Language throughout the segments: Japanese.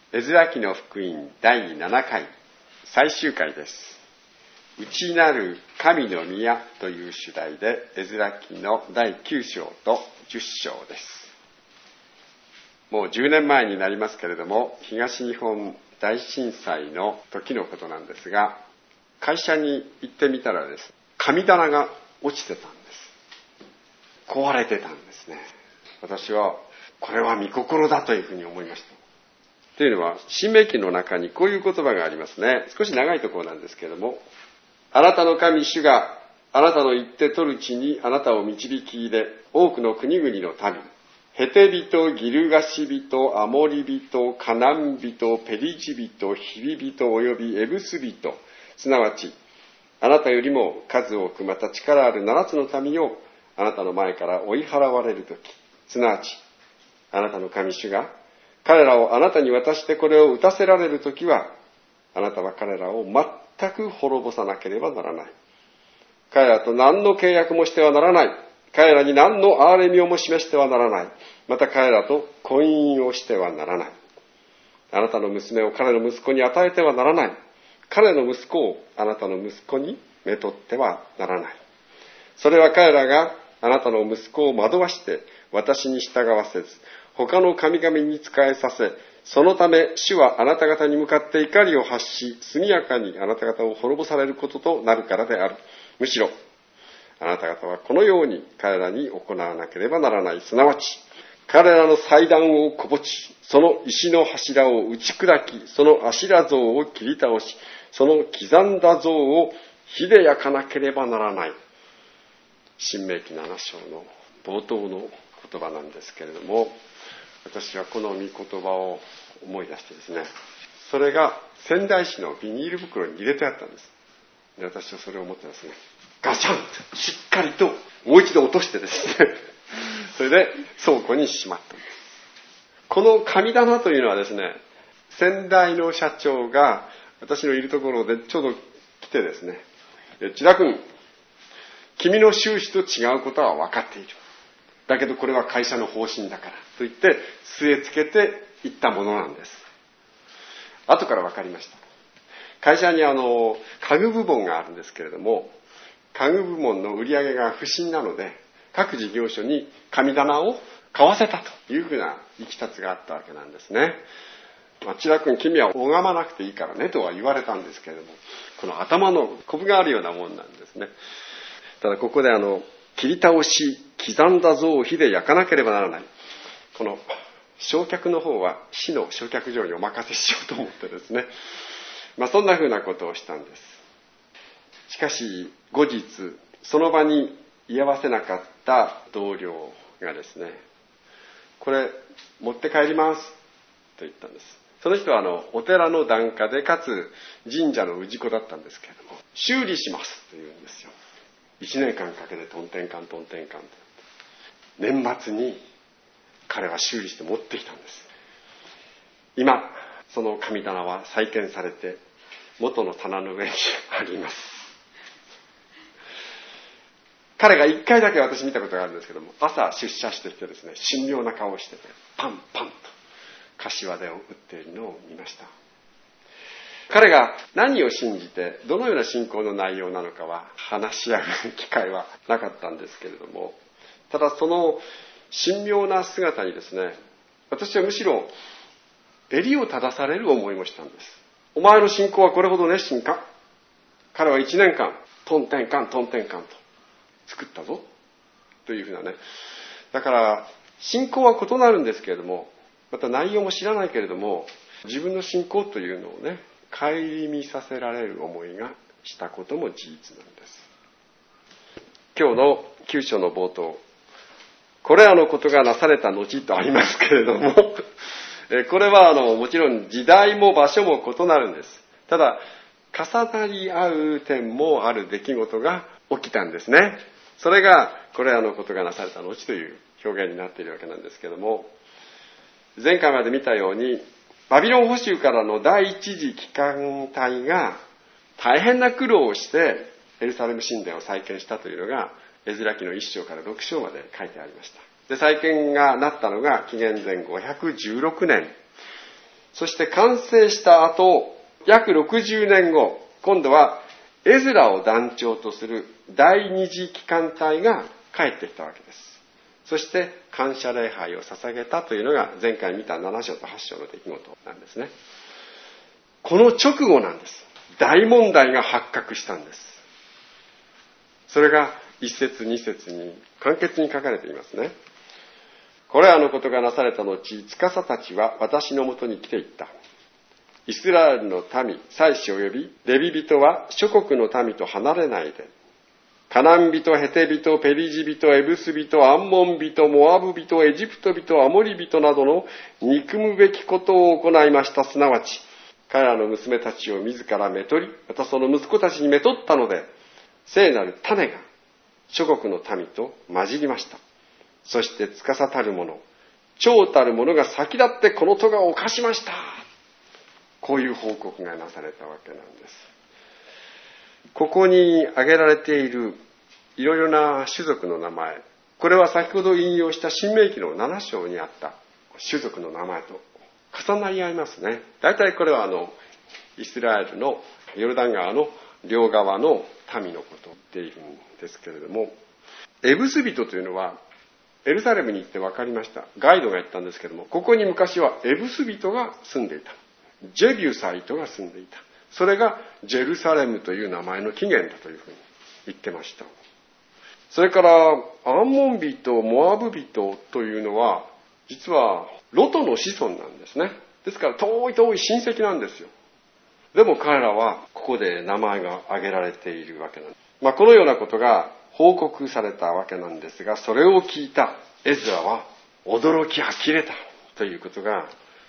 エズラ記の福音第7回最終回です。内なる神の宮という主題でエズラ記の第9章と10章です。もう10年前になりますけれども、東日本大震災の時のことなんですが、会社に行ってみたらです、神棚が落ちてたんです。壊れてたんですね。私はこれは御心だというふうに思いました。というのは、申命記の中にこういう言葉がありますね。少し長いところなんですけれども、あなたの神主があなたの行って取る地にあなたを導き入れ、多くの国々の民、ヘテ人、ギルガシ人、アモリ人、カナン人、ペリジ人、ヒビ人およびエブス人、すなわちあなたよりも数多くまた力ある7つの民をあなたの前から追い払われるとき、すなわちあなたの神主が彼らをあなたに渡してこれを打たせられるときは、あなたは彼らを全く滅ぼさなければならない。彼らと何の契約もしてはならない。彼らに何の憐れみをも示してはならない。また彼らと婚姻をしてはならない。あなたの娘を彼の息子に与えてはならない。彼の息子をあなたの息子にめとってはならない。それは彼らがあなたの息子を惑わして私に従わせず、他の神々に仕えさせ、そのため主はあなた方に向かって怒りを発し、速やかにあなた方を滅ぼされることとなるからである。むしろあなた方はこのように彼らに行わなければならない。すなわち彼らの祭壇をこぼち、その石の柱を打ち砕き、そのアシラ像を切り倒し、その刻んだ像を火で焼かなければならない。申命記7章の冒頭の言葉なんですけれども、私はこの御言葉を思い出してですね、それが仙台市のビニール袋に入れてあったんです。で、私はそれを持ってですね、ガチャンとしっかりともう一度落としてですね、それで倉庫にしまったんです。この神棚というのはですね、先代の社長が私のいるところでちょうど来てですね、千田君、君の収支と違うことは分かっている。だけどこれは会社の方針だからと言って据え付けていったものなんです。後から分かりました。会社に家具部門があるんですけれども、家具部門の売り上げが不振なので、各事業所に神棚を買わせたというふうな行き立つがあったわけなんですね。千田君、君は拝まなくていいからねとは言われたんですけれども、この頭のコブがあるようなもんなんですね。ただここで切り倒し、刻んだ像を火で焼かなければならない。この焼却の方は市の焼却場にお任せしようと思ってですね。そんなふうなことをしたんです。しかし後日、その場に居合わせなかった同僚がですね、これ持って帰りますと言ったんです。その人はお寺の檀家でかつ神社の氏子だったんですけれども、修理しますと言うんですよ。1年間かけてトンテンカントンテンカンと。年末に彼は修理して持ってきたんです。今その神棚は再建されて元の棚の上にあります。彼が1回だけ私見たことがあるんですけども、朝出社してきてですね、神妙な顔をしててパンパンと柏手を打っているのを見ました。彼が何を信じてどのような信仰の内容なのかは話し合う機会はなかったんですけれども、ただその神妙な姿にですね、私はむしろ襟を正される思いもしたんです。お前の信仰はこれほど熱心か？彼は1年間トンテンカントンテンカンと作ったぞというふうなね。だから信仰は異なるんですけれども、また内容も知らないけれども、自分の信仰というのをね、顧みさせられる思いがしたことも事実なんです。今日の9章の冒頭、これらのことがなされた後とありますけれども、これはもちろん時代も場所も異なるんです。ただ重なり合う点もある出来事が起きたんですね。それがこれらのことがなされた後という表現になっているわけなんですけれども、前回まで見たようにバビロン捕囚からの第一次帰還隊が大変な苦労をしてエルサレム神殿を再建したというのがエズラ記の1章から6章まで書いてありました。で、再建がなったのが紀元前516年、 そして完成した後、約60年後、今度はエズラを団長とする第二次機関隊が帰ってきたわけです。そして感謝礼拝を捧げたというのが前回見た7章と8章の出来事なんですね。この直後なんです。大問題が発覚したんです。それが1節2節に簡潔に書かれていますね。これらのことがなされた後、司たちは私のもとに来ていった。イスラエルの民、祭司及びレビ人は諸国の民と離れないで、カナン人、ヘテ人、ペリジ人、エブス人、アンモン人、モアブ人、エジプト人、アモリ人などの憎むべきことを行いました。すなわち、彼らの娘たちを自らめとり、またその息子たちにめとったので、聖なる種が諸国の民と混じりました。そして司たる者、長たる者が先立ってこの咎を犯しました。こういう報告がなされたわけなんです。ここに挙げられているいろいろな種族の名前、これは先ほど引用した申命記の7章にあった種族の名前と重なり合いますね。大体これはイスラエルのヨルダン川の両側の民のことを言っているんですけれども、エブス人というのはエルサレムに行って分かりました。ガイドが言ったんですけれども、ここに昔はエブス人が住んでいた。ジェビュサイトが住んでいた。それがジェルサレムという名前の起源だというふうに言ってました。それからアンモン人、モアブ人というのは実はロトの子孫なんですね。ですから遠い遠い親戚なんですよ。でも彼らはここで名前が挙げられているわけなんです。このようなことが報告されたわけなんですが、それを聞いたエズラは驚き呆れたということが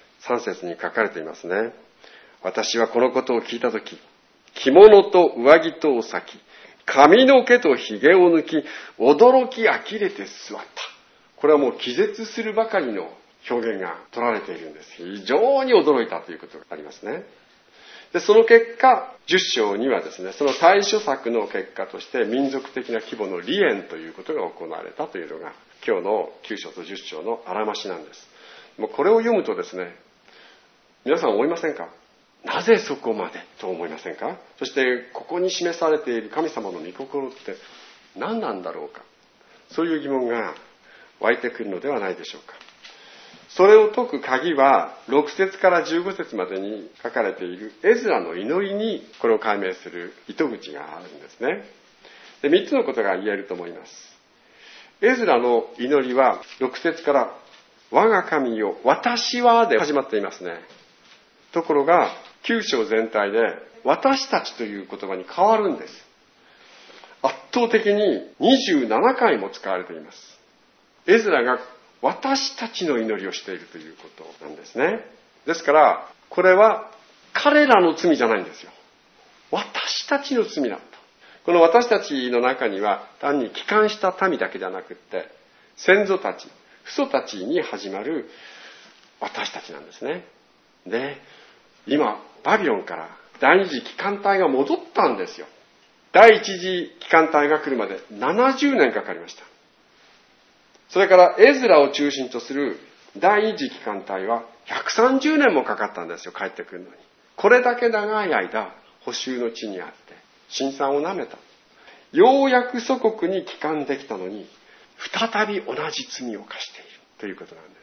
3節に書かれていますね。私はこのことを聞いたとき、着物と上着とを裂き、髪の毛と髭を抜き、驚き呆れて座った。これはもう気絶するばかりの表現が取られているんです。非常に驚いたということがありますね。で、その結果、10章にはですね、その対処策の結果として民族的な規模の離縁ということが行われたというのが今日の9章と10章のあらましなんです。もうこれを読むとですね、皆さん思いませんか？なぜそこまでと思いませんか？そしてここに示されている神様の御心って何なんだろうか？そういう疑問が湧いてくるのではないでしょうか。それを解く鍵は6節から15節までに書かれているエズラの祈りにこれを解明する糸口があるんですね。で、3つのことが言えると思います。エズラの祈りは6節から我が神よ私はで始まっていますね。ところが9章全体で私たちという言葉に変わるんです。圧倒的に27回も使われています。エズラが私たちの祈りをしているということなんですね。ですからこれは彼らの罪じゃないんですよ。私たちの罪だと。この私たちの中には単に帰還した民だけじゃなくって先祖たち、父祖たちに始まる私たちなんですね。で、今バビロンから第二次機関隊が戻ったんですよ。第一次機関隊が来るまで70年かかりました。それからエズラを中心とする第二次機関隊は130年もかかったんですよ、帰ってくるのに。これだけ長い間捕囚の地にあって辛酸をなめた。ようやく祖国に帰還できたのに再び同じ罪を犯しているということなんです。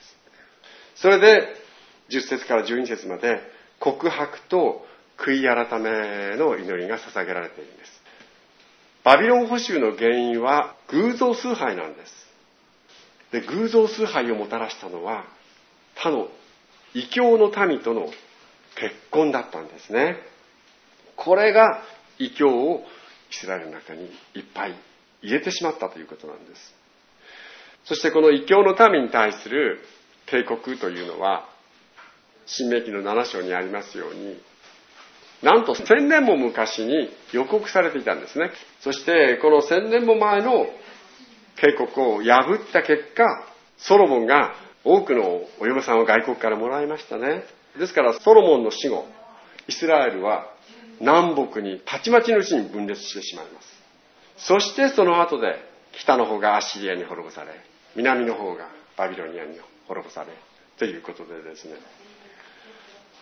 それで10節から12節まで告白と悔い改めの祈りが捧げられているんです。バビロン捕囚の原因は偶像崇拝なんです。で、偶像崇拝をもたらしたのは他の異教の民との結婚だったんですね。これが異教をイスラエルの中にいっぱい入れてしまったということなんです。そしてこの異教の民に対する警告というのは申命記の7章にありますように、なんと1000年も昔に予告されていたんですね。そしてこの1000年も前の警告を破った結果、ソロモンが多くのお嫁さんを外国からもらいましたね。ですからソロモンの死後、イスラエルは南北にたちまちのうちに分裂してしまいます。そしてその後で北の方がアッシリアに滅ぼされ、南の方がバビロニアに滅ぼされということでですね、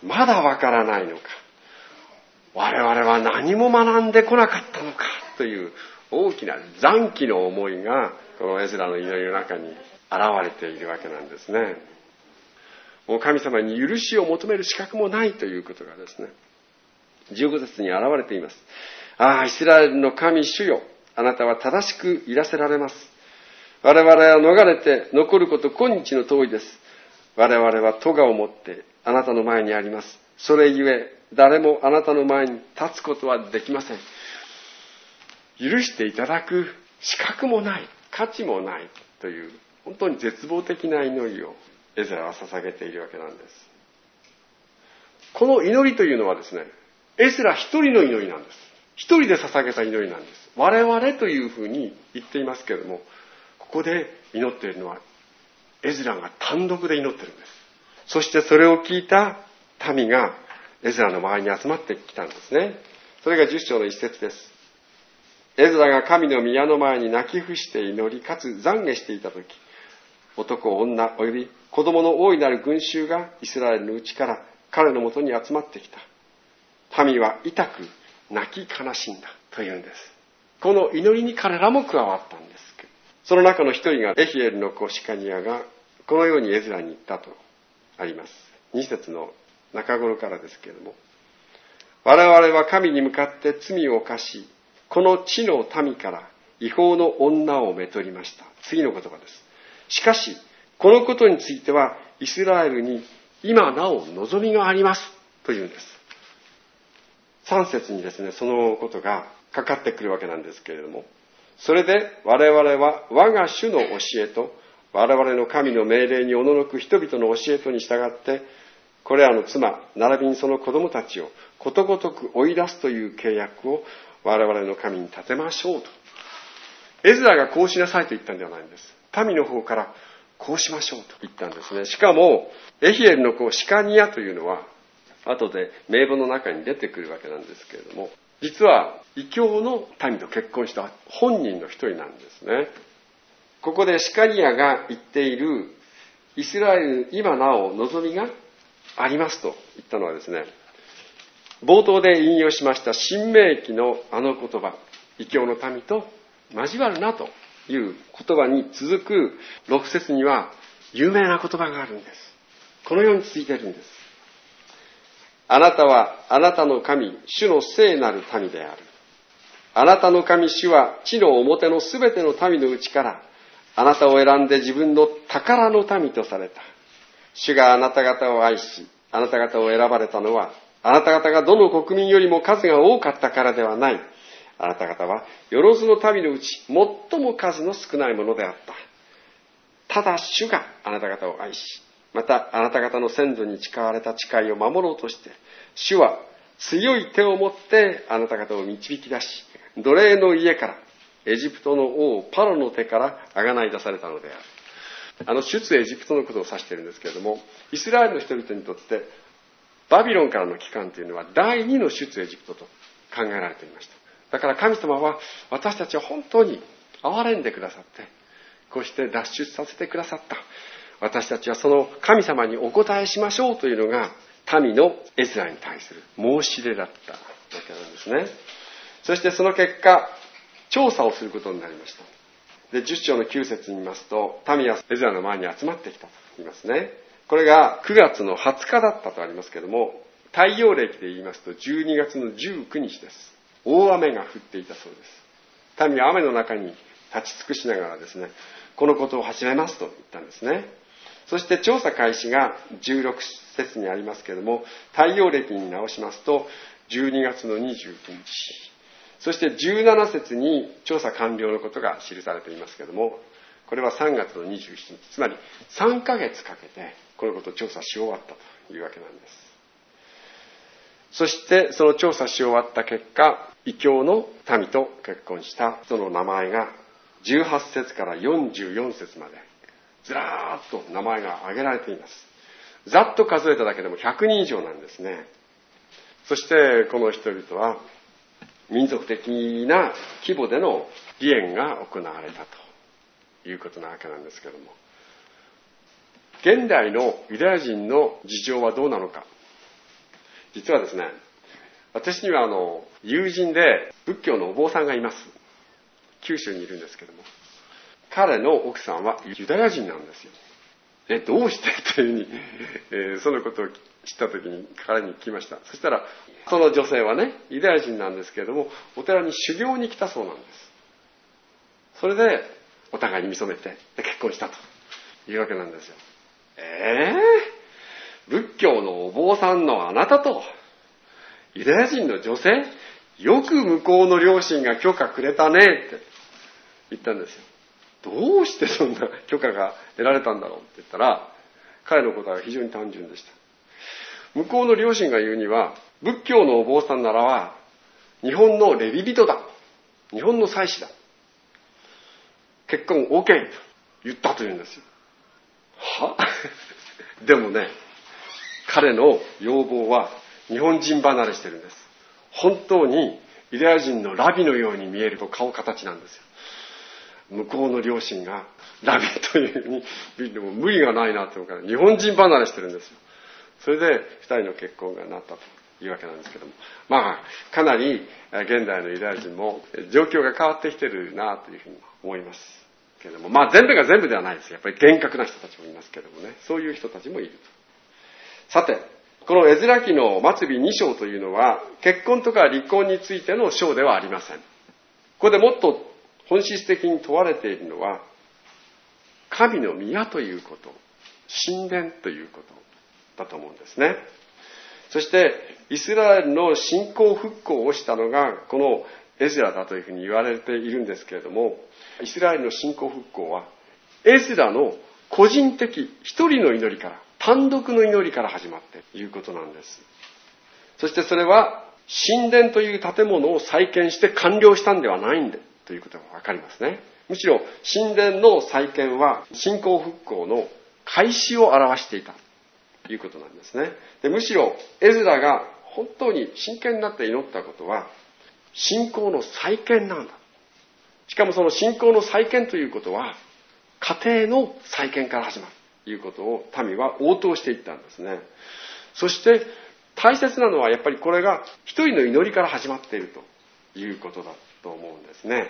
まだわからないのか、我々は何も学んでこなかったのかという大きな残機の思いがこのエズラの祈りの中に現れているわけなんですね。もう神様に許しを求める資格もないということがですね、15節に現れています。ああ、イスラエルの神主よ、あなたは正しくいらせられます。我々は逃れて残ること今日の通りです。我々は咎をもってあなたの前にあります。それゆえ誰もあなたの前に立つことはできません。許していただく資格もない、価値もないという本当に絶望的な祈りをエズラは捧げているわけなんです。この祈りというのはですね、エズラ一人の祈りなんです。一人で捧げた祈りなんです。我々というふうに言っていますけれども、ここで祈っているのはエズラが単独で祈っているんです。そしてそれを聞いた民がエズラの周りに集まってきたんですね。それが10章の一節です。エズラが神の宮の前に泣き伏して祈り、かつ懺悔していたとき、男、女、および子供の大いなる群衆がイスラエルのうちから彼のもとに集まってきた。民は痛く泣き悲しんだというんです。この祈りに彼らも加わったんです。その中の一人がエヒエルの子シカニアがこのようにエズラに言ったとあります。2節の中頃からですけれども、我々は神に向かって罪を犯し、この地の民から違法の女をめとりました。次の言葉です。しかしこのことについてはイスラエルに今なお望みがありますというんです。3節にですね、そのことがかかってくるわけなんですけれども、それで我々は我が主の教えと我々の神の命令におののく人々の教えとに従って、これらの妻並びにその子供たちをことごとく追い出すという契約を我々の神に立てましょうと。エズラがこうしなさいと言ったんではないんです。民の方からこうしましょうと言ったんですね。しかもエヒエルの子シカニアというのは後で名簿の中に出てくるわけなんですけれども、実は異教の民と結婚した本人の一人なんですね。ここでシカニアが言っているイスラエル今なお望みがありますと言ったのはですね、冒頭で引用しました新明記のあの言葉、異教の民と交わるなという言葉に続く6節には有名な言葉があるんです。このように続いているんです。あなたはあなたの神主の聖なる民である。あなたの神主は地の表のすべての民のうちからあなたを選んで自分の宝の民とされた。主があなた方を愛し、あなた方を選ばれたのは、あなた方がどの国民よりも数が多かったからではない。あなた方はよろずの民のうち最も数の少ないものであった。ただ主があなた方を愛し、またあなた方の先祖に誓われた誓いを守ろうとして、主は強い手を持ってあなた方を導き出し、奴隷の家から、エジプトの王パロの手からあがない出されたのである。出エジプトのことを指しているんですけれども、イスラエルの人々にとってバビロンからの帰還というのは第二の出エジプトと考えられていました。だから神様は私たちは本当に憐れんでくださって、こうして脱出させてくださった。私たちはその神様にお答えしましょうというのが民のエズラに対する申し出だったわけなんですね。そしてその結果、調査をすることになりました。で、10章の9節に見ますと、民はエズラの前に集まってきたと言いますね。これが9月の20日だったとありますけれども、太陽暦で言いますと12月の19日です。大雨が降っていたそうです。民は雨の中に立ち尽くしながらですね、このことを始めますと言ったんですね。そして調査開始が16節にありますけれども、太陽暦に直しますと12月の29日、そして17節に調査完了のことが記されていますけれども、これは3月の27日、つまり3ヶ月かけてこのことを調査し終わったというわけなんです。そしてその調査し終わった結果、異教の民と結婚した人の名前が18節から44節までずらーっと名前が挙げられています。ざっと数えただけでも100人以上なんですね。そしてこの人々は民族的な規模での離縁が行われたということなわけなんですけれども、現代のユダヤ人の事情はどうなのか。 実はですね、私には友人で仏教のお坊さんがいます。九州にいるんですけども、彼の奥さんはユダヤ人なんですよ。どうしてというふうに、そのことを知った時に彼に聞きました。そしたら、その女性はね、ユダヤ人なんですけれども、お寺に修行に来たそうなんです。それで、お互いに見初めて結婚したというわけなんですよ。仏教のお坊さんのあなたと、ユダヤ人の女性、よく向こうの両親が許可くれたねって言ったんですよ。どうしてそんな許可が得られたんだろうって言ったら、彼の答えは非常に単純でした。向こうの両親が言うには、仏教のお坊さんならは、日本のレビ人だ。日本の祭司だ。結婚 OK と言ったというんですよ。はでもね、彼の要望は日本人離れしてるんです。本当にユダヤ人のラビのように見えると顔形なんですよ。向こうの両親がラビというふうに見るのも無理がないなと思うから、日本人離れしてるんですよ。それで二人の結婚がなったというわけなんですけども、かなり現代のユダヤ人も状況が変わってきてるなというふうに思いますけれども、全部が全部ではないです。やっぱり厳格な人たちもいますけどもね、そういう人たちもいると。さて、このエズラ記の末尾2章というのは、結婚とか離婚についての章ではありません。ここでもっと本質的に問われているのは、神の宮ということ、神殿ということだと思うんですね。そして、イスラエルの信仰復興をしたのが、このエズラだというふうに言われているんですけれども、イスラエルの信仰復興は、エズラの個人的一人の祈りから、単独の祈りから始まっていることなんです。そしてそれは、神殿という建物を再建して完了したんではないんだということがわかりますね。むしろ神殿の再建は信仰復興の開始を表していたということなんですね。で、むしろエズラが本当に真剣になって祈ったことは信仰の再建なんだ。しかもその信仰の再建ということは家庭の再建から始まるということを民は応答していったんですね。そして大切なのはやっぱりこれが一人の祈りから始まっているということだと思うんですね。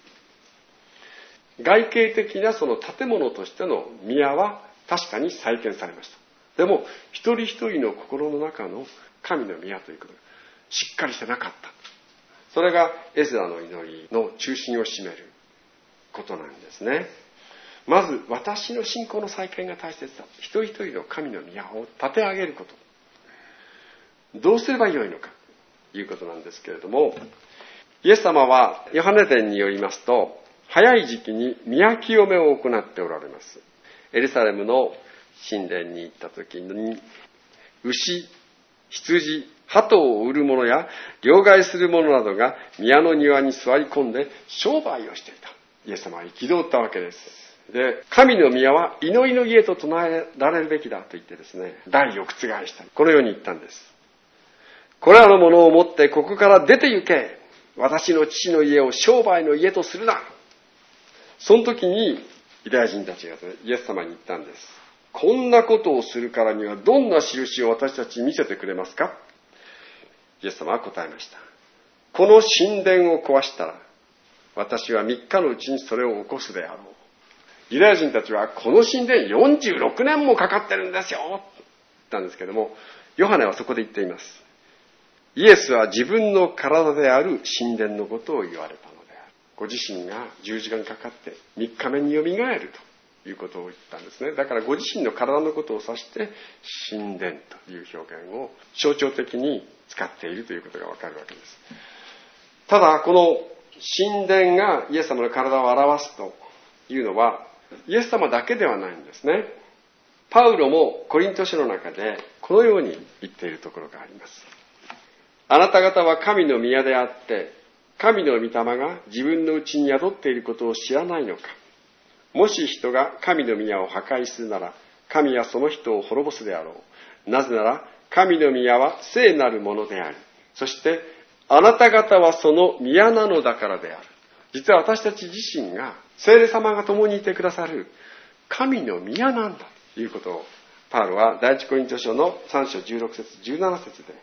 外形的なその建物としての宮は確かに再建されました。でも一人一人の心の中の神の宮ということがしっかりしてなかった。それがエズラの祈りの中心を占めることなんですね。まず私の信仰の再建が大切だ。一人一人の神の宮を立て上げること。どうすればよいのかということなんですけれども、イエス様はヨハネ伝によりますと、早い時期に宮清めを行っておられます。エルサレムの神殿に行った時に、牛、羊、鳩を売る者や両替する者などが宮の庭に座り込んで商売をしていた。イエス様は憤ったわけです。で、神の宮は祈りの家と唱えられるべきだと言ってですね、代を覆した。このように言ったんです。これらのものを持ってここから出て行け。私の父の家を商売の家とするな。その時にユダヤ人たちがイエス様に言ったんです。こんなことをするからにはどんな印を私たちに見せてくれますか？イエス様は答えました。この神殿を壊したら私は3日のうちにそれを起こすであろう。ユダヤ人たちはこの神殿46年もかかってるんですよと言ったんですけども、ヨハネはそこで言っています。イエスは自分の体である神殿のことを言われたのである。ご自身が十字架にかかって3日目によみがえるということを言ったんですね。だからご自身の体のことを指して神殿という表現を象徴的に使っているということがわかるわけです。ただこの神殿がイエス様の体を表すというのはイエス様だけではないんですね。パウロもコリント書の中でこのように言っているところがあります。あなた方は神の宮であって、神の御霊が自分のうちに宿っていることを知らないのか。もし人が神の宮を破壊するなら、神はその人を滅ぼすであろう。なぜなら、神の宮は聖なるものである。そして、あなた方はその宮なのだからである。実は私たち自身が、聖霊様が共にいてくださる神の宮なんだということを、パウロは第一コリント書の3章16節17節で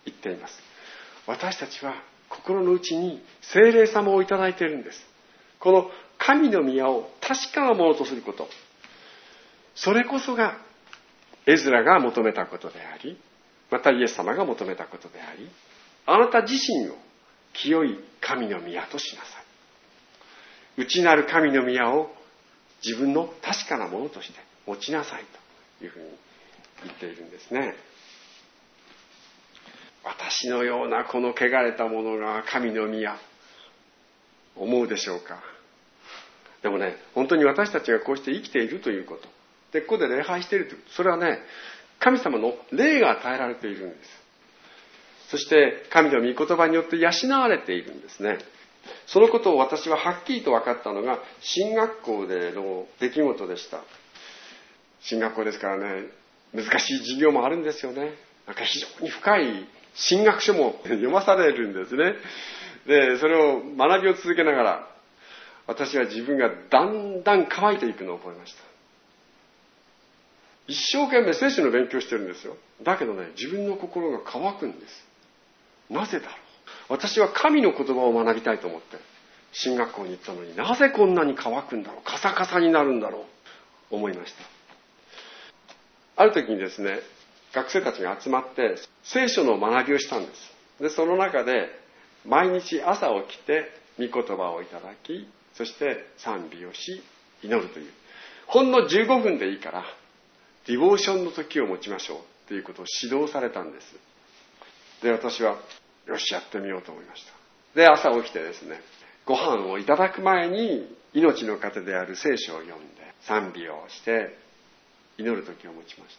言っています。私たちは心の内に聖霊様をいただいているんです。この神の宮を確かなものとすること、それこそがエズラが求めたことであり、またイエス様が求めたことであり、あなた自身を清い神の宮としなさい。内なる神の宮を自分の確かなものとして持ちなさいというふうに言っているんですね。私のようなこの汚れたものが神の宮、思うでしょうか。でもね、本当に私たちがこうして生きているということ、でここで礼拝しているということ、それはね、神様の霊が与えられているんです。そして神の御言葉によって養われているんですね。そのことを私ははっきりと分かったのが神学校での出来事でした。神学校ですからね、難しい授業もあるんですよね。なんか非常に深い神学書も読まされるんですね。で、それを学びを続けながら、私は自分がだんだん乾いていくのを覚えました。一生懸命聖書の勉強してるんですよ。だけどね、自分の心が乾くんです。なぜだろう。私は神の言葉を学びたいと思って神学校に行ったのに、なぜこんなに乾くんだろう、カサカサになるんだろう、思いました。ある時にですね、学生たちが集まって聖書の学びをしたんです。で、その中で毎日朝起きて御言葉をいただき、そして賛美をし祈るという、ほんの15分でいいからディボーションの時を持ちましょうということを指導されたんです。で、私はよしやってみようと思いました。で、朝起きてですね、ご飯をいただく前に命の糧である聖書を読んで賛美をして祈る時を持ちました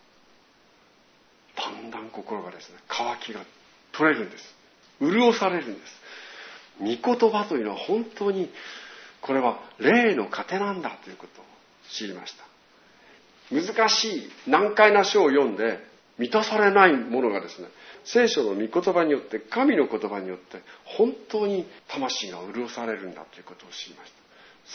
。だんだん心がですね、渇きが取れるんです。潤されるんです。御言葉というのは本当にこれは霊の糧なんだということを知りました。難しい難解な書を読んで満たされないものがですね、聖書の御言葉によって、神の言葉によって本当に魂が潤されるんだということを知りました。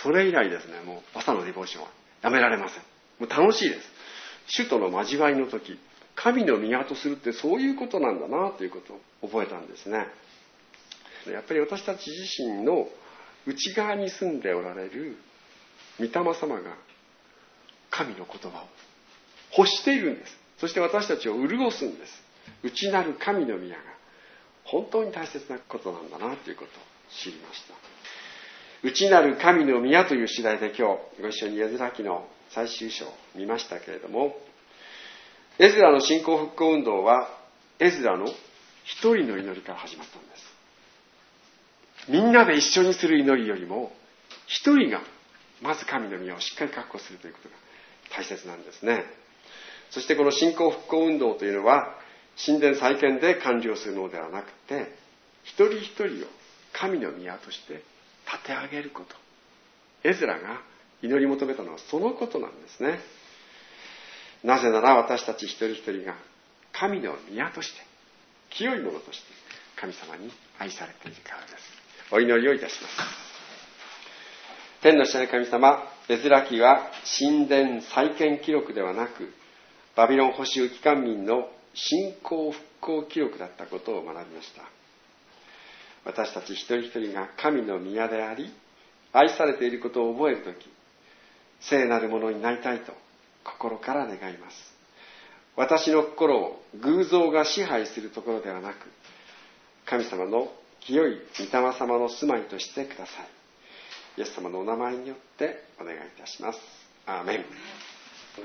それ以来ですね、もう朝のディボーションはやめられません。もう楽しいです。主との交わりの時、神の宮とするってそういうことなんだなということを覚えたんですね。やっぱり私たち自身の内側に住んでおられる御霊様が神の言葉を欲しているんです。そして私たちを潤すんです。内なる神の宮が本当に大切なことなんだなということを知りました。内なる神の宮という次第で今日ご一緒にエズラ記の最終章を見ましたけれども、エズラの信仰復興運動はエズラの一人の祈りから始まったんです。みんなで一緒にする祈りよりも一人がまず神の宮をしっかり確保するということが大切なんですね。そしてこの信仰復興運動というのは神殿再建で完了するのではなくて、一人一人を神の宮として立て上げること。エズラが祈り求めたのはそのことなんですね。なぜなら私たち一人一人が神の宮として清いものとして神様に愛されているからです。お祈りをいたします。天の父なる神様、エズラ記は神殿再建記録ではなく、バビロン捕囚帰還民の信仰復興記録だったことを学びました。私たち一人一人が神の宮であり、愛されていることを覚えるとき、聖なるものになりたいと心から願います。私の心を偶像が支配するところではなく、神様の清い御霊様の住まいとしてください。イエス様のお名前によってお願いいたします。アーメン。